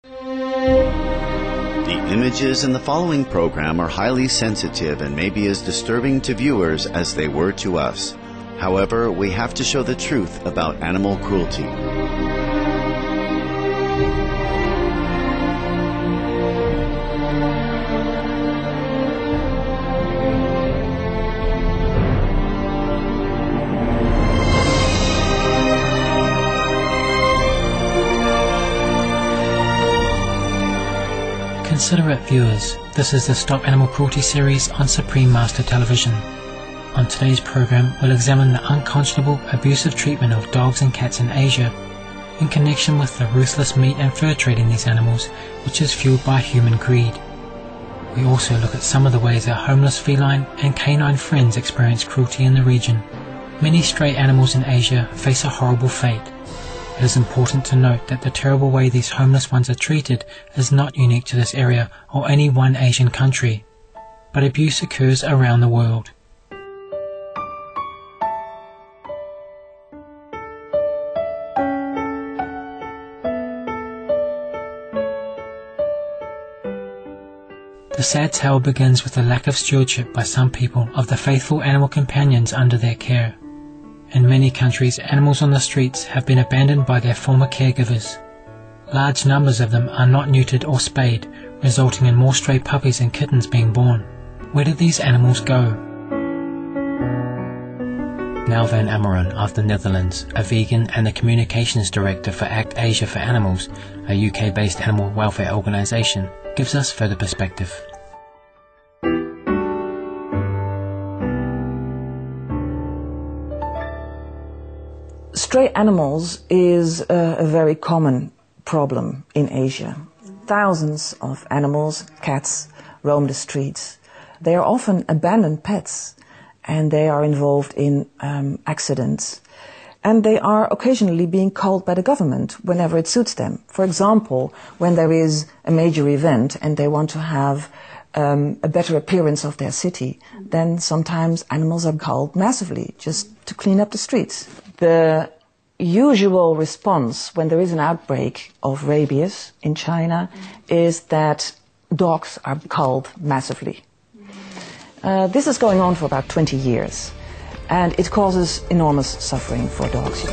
The images in the following program are highly sensitive and may be as disturbing to viewers as they were to us. However, we have to show the truth about animal cruelty. Considerate viewers, this is the Stop Animal Cruelty series on Supreme Master Television. On today's program, we'll examine the unconscionable, abusive treatment of dogs and cats in Asia in connection with the ruthless meat and fur trade in these animals, which is fueled by human greed. We also look at some of the ways our homeless feline and canine friends experience cruelty in the region. Many stray animals in Asia face a horrible fate. It is important to note that the terrible way these homeless ones are treated is not unique to this area or any one Asian country, but abuse occurs around the world. The sad tale begins with the lack of stewardship by some people of the faithful animal companions under their care. In many countries, animals on the streets have been abandoned by their former caregivers. Large numbers of them are not neutered or spayed, resulting in more stray puppies and kittens being born. Where did these animals go? Nel van Ameron of the Netherlands, a vegan and the Communications Director for ACT Asia for Animals, a UK-based animal welfare organisation, gives us further perspective. Stray animals is a very common problem in Asia. Thousands of animals, cats, roam the streets. They are often abandoned pets and they are involved in accidents. And they are occasionally being culled by the government whenever it suits them. For example, when there is a major event and they want to have a better appearance of their city, then sometimes animals are culled massively just to clean up the streets. The usual response when there is an outbreak of rabies in China is that dogs are culled massively. This is going on for about 20 years and it causes enormous suffering for dogs.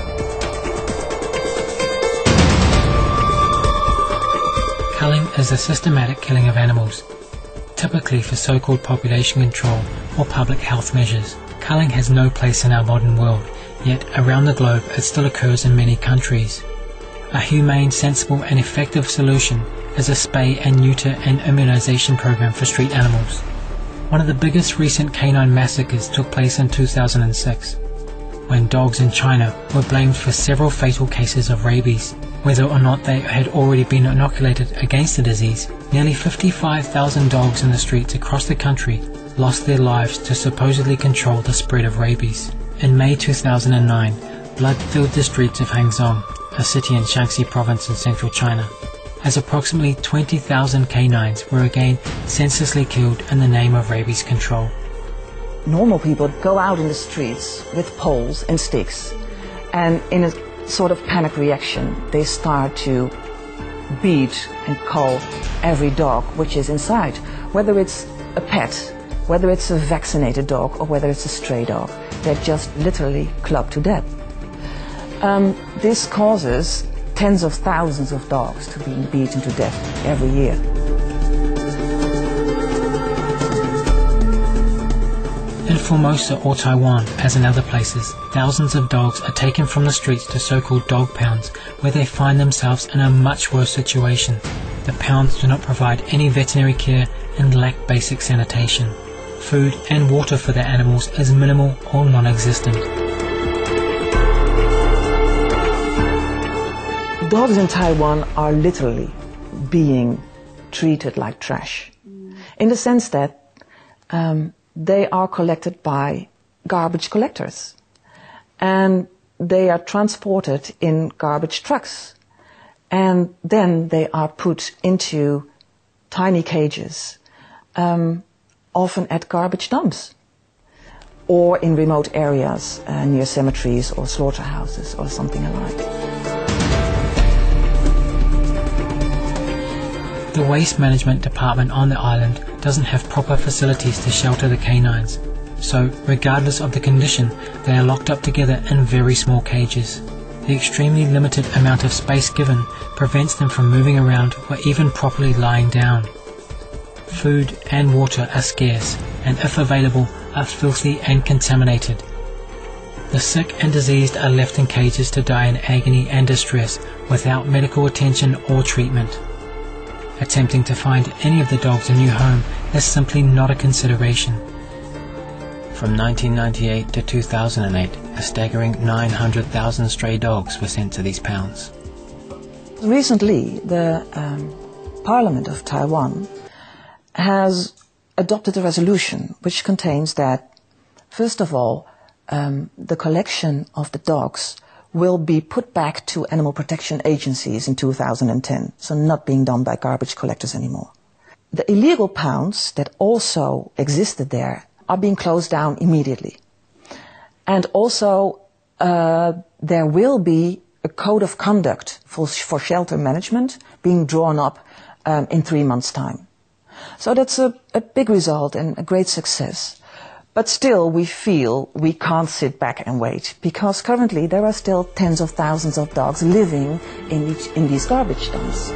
Culling is the systematic killing of animals, typically for so-called population control or public health measures. Culling has no place in our modern world, yet around the globe it still occurs in many countries. A humane, sensible and effective solution is a spay and neuter and immunization program for street animals. One of the biggest recent canine massacres took place in 2006, when dogs in China were blamed for several fatal cases of rabies. Whether or not they had already been inoculated against the disease, nearly 55,000 dogs in the streets across the country lost their lives to supposedly control the spread of rabies. In May 2009, blood filled the streets of Hangzhou, a city in Shaanxi province in central China, as approximately 20,000 canines were again senselessly killed in the name of rabies control. Normal people go out in the streets with poles and sticks, and in a sort of panic reaction, they start to beat and cull every dog which is inside, whether it's a pet, whether it's a vaccinated dog, or whether it's a stray dog. They're just literally clubbed to death. This causes tens of thousands of dogs to be beaten to death every year. In Formosa or Taiwan, as in other places, thousands of dogs are taken from the streets to so-called dog pounds, where they find themselves in a much worse situation. The pounds do not provide any veterinary care and lack basic sanitation. Food and water for their animals is minimal or non-existent. Dogs in Taiwan are literally being treated like trash, in the sense that they are collected by garbage collectors and they are transported in garbage trucks and then they are put into tiny cages, often at garbage dumps or in remote areas near cemeteries or slaughterhouses or something alike. The Waste Management Department on the island doesn't have proper facilities to shelter the canines, so regardless of the condition, they are locked up together in very small cages. The extremely limited amount of space given prevents them from moving around or even properly lying down. Food and water are scarce, and if available, are filthy and contaminated. The sick and diseased are left in cages to die in agony and distress without medical attention or treatment. Attempting to find any of the dogs a new home is simply not a consideration. From 1998 to 2008, a staggering 900,000 stray dogs were sent to these pounds. Recently, the Parliament of Taiwan has adopted a resolution which contains that, first of all, the collection of the dogs will be put back to animal protection agencies in 2010, so not being done by garbage collectors anymore. The illegal pounds that also existed there are being closed down immediately. And also there will be a code of conduct for shelter management being drawn up in 3 months' time. So that's a big result and a great success. But still, we feel we can't sit back and wait, because currently there are still tens of thousands of dogs living in these garbage dumps.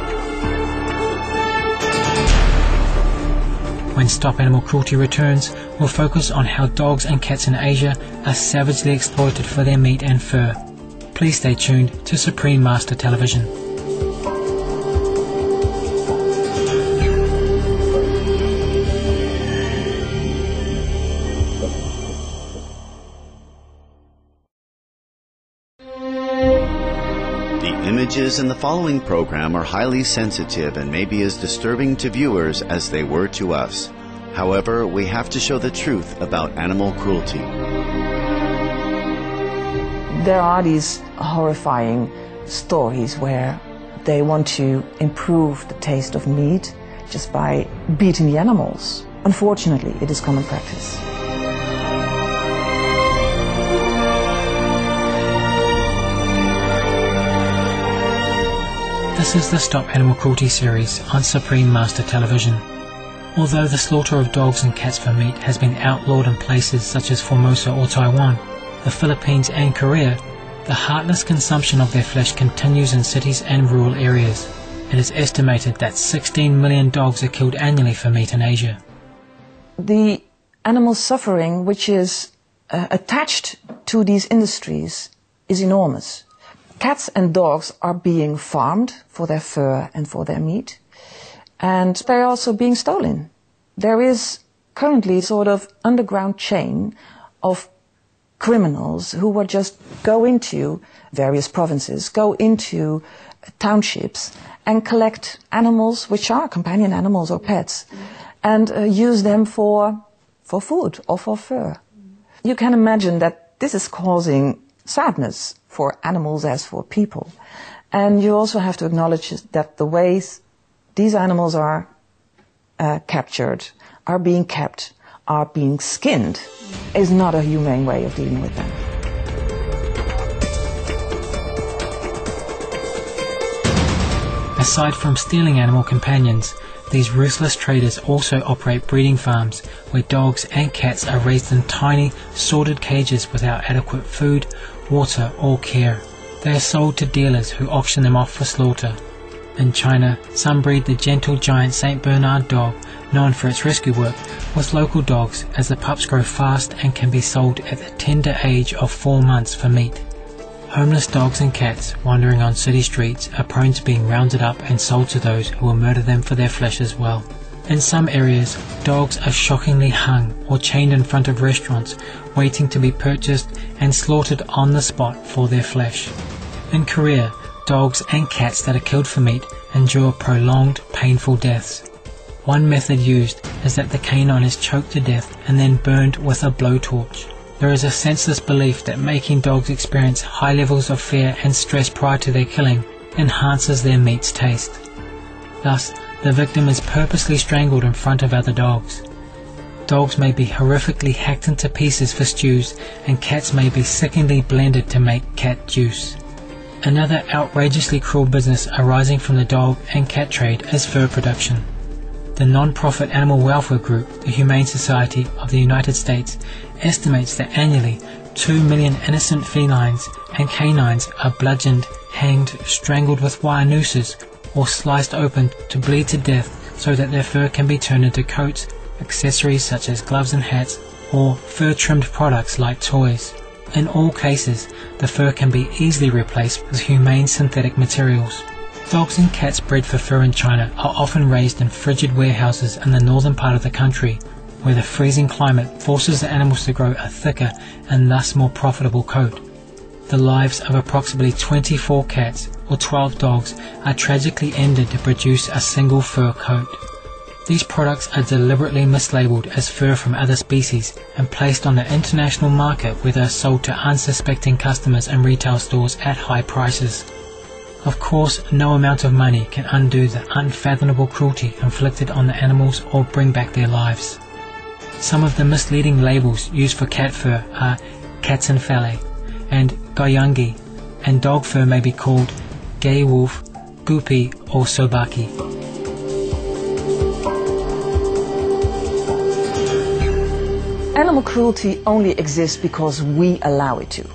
When Stop Animal Cruelty returns, we'll focus on how dogs and cats in Asia are savagely exploited for their meat and fur. Please stay tuned to Supreme Master Television. Images in the following program are highly sensitive and may be as disturbing to viewers as they were to us. However, we have to show the truth about animal cruelty. There are these horrifying stories where they want to improve the taste of meat just by beating the animals. Unfortunately, it is common practice. This is the Stop Animal Cruelty series on Supreme Master Television. Although the slaughter of dogs and cats for meat has been outlawed in places such as Formosa or Taiwan, the Philippines and Korea, the heartless consumption of their flesh continues in cities and rural areas. It is estimated that 16 million dogs are killed annually for meat in Asia. The animal suffering which is attached to these industries is enormous. Cats and dogs are being farmed for their fur and for their meat, and they're also being stolen. There is currently a sort of underground chain of criminals who would just go into various provinces, go into townships and collect animals which are companion animals or pets and use them for food or for fur. You can imagine that this is causing sadness for animals as for people. And you also have to acknowledge that the ways these animals are captured, are being kept, are being skinned, is not a humane way of dealing with them. Aside from stealing animal companions, these ruthless traders also operate breeding farms where dogs and cats are raised in tiny, sordid cages without adequate food, water or care. They are sold to dealers who auction them off for slaughter. In China, some breed the gentle giant St. Bernard dog, known for its rescue work, with local dogs, as the pups grow fast and can be sold at the tender age of 4 months for meat. Homeless dogs and cats wandering on city streets are prone to being rounded up and sold to those who will murder them for their flesh as well. In some areas, dogs are shockingly hung or chained in front of restaurants, waiting to be purchased and slaughtered on the spot for their flesh. In Korea, dogs and cats that are killed for meat endure prolonged, painful deaths. One method used is that the canine is choked to death and then burned with a blowtorch. There is a senseless belief that making dogs experience high levels of fear and stress prior to their killing enhances their meat's taste. Thus, the victim is purposely strangled in front of other dogs. Dogs may be horrifically hacked into pieces for stews, and cats may be sickeningly blended to make cat juice. Another outrageously cruel business arising from the dog and cat trade is fur production. The non-profit animal welfare group, the Humane Society of the United States, estimates that annually 2 million innocent felines and canines are bludgeoned, hanged, strangled with wire nooses, or sliced open to bleed to death so that their fur can be turned into coats, accessories such as gloves and hats, or fur-trimmed products like toys. In all cases, the fur can be easily replaced with humane synthetic materials. Dogs and cats bred for fur in China are often raised in frigid warehouses in the northern part of the country, where the freezing climate forces the animals to grow a thicker and thus more profitable coat. The lives of approximately 24 cats or 12 dogs are tragically ended to produce a single fur coat. These products are deliberately mislabeled as fur from other species and placed on the international market where they are sold to unsuspecting customers in retail stores at high prices. Of course, no amount of money can undo the unfathomable cruelty inflicted on the animals or bring back their lives. Some of the misleading labels used for cat fur are Katzenfelle and Goyungi, and dog fur may be called Gay Wolf, Guppy or Sobaki. Animal cruelty only exists because we allow it to.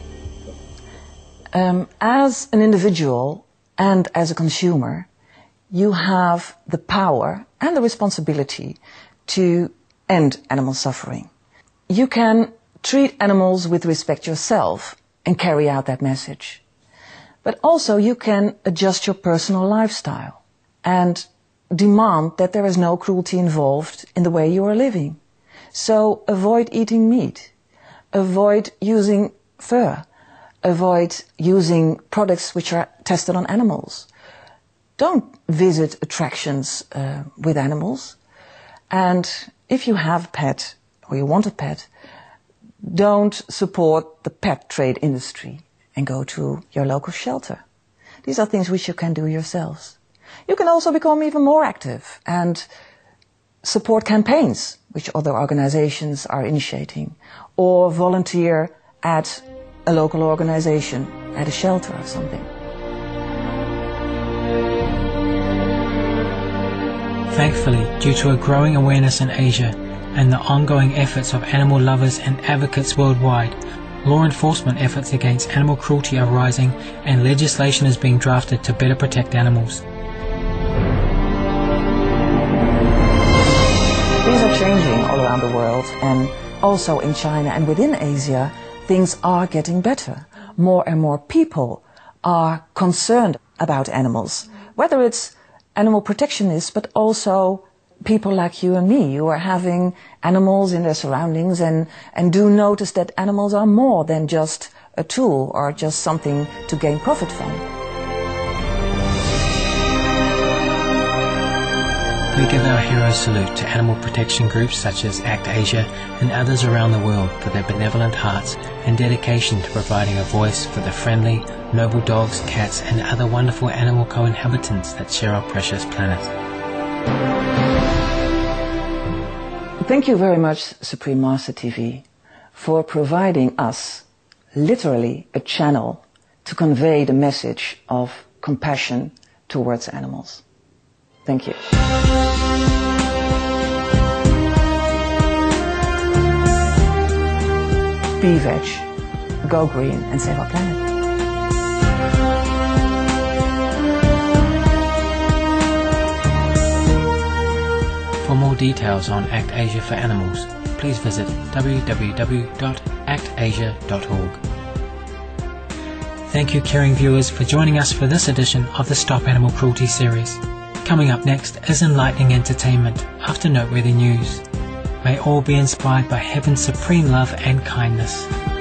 As an individual and as a consumer, you have the power and the responsibility to end animal suffering. You can treat animals with respect yourself and carry out that message. But also you can adjust your personal lifestyle and demand that there is no cruelty involved in the way you are living. So avoid eating meat, avoid using fur, avoid using products which are tested on animals. Don't visit attractions with animals. And if you have a pet or you want a pet, don't support the pet trade industry and go to your local shelter. These are things which you can do yourselves. You can also become even more active and support campaigns which other organizations are initiating, or volunteer at a local organization, at a shelter or something. Thankfully, due to a growing awareness in Asia and the ongoing efforts of animal lovers and advocates worldwide, law enforcement efforts against animal cruelty are rising and legislation is being drafted to better protect animals. Things are changing all around the world, and also in China and within Asia, things are getting better. More and more people are concerned about animals, whether it's animal protectionists, but also people like you and me who are having animals in their surroundings and do notice that animals are more than just a tool or just something to gain profit from. We give our hero salute to animal protection groups such as ACT Asia and others around the world for their benevolent hearts and dedication to providing a voice for the friendly, noble dogs, cats and other wonderful animal co-inhabitants that share our precious planet. Thank you very much, Supreme Master TV, for providing us literally a channel to convey the message of compassion towards animals. Thank you. Be veg, go green and save our planet. For more details on ACT Asia for Animals, please visit www.actasia.org. Thank you, caring viewers, for joining us for this edition of the Stop Animal Cruelty series. Coming up next is enlightening entertainment after noteworthy news. May all be inspired by heaven's supreme love and kindness.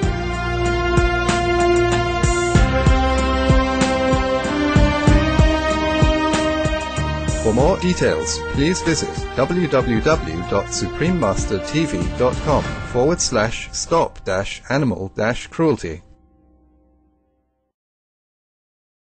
For more details, please visit www.suprememastertv.com/stop-animal-cruelty.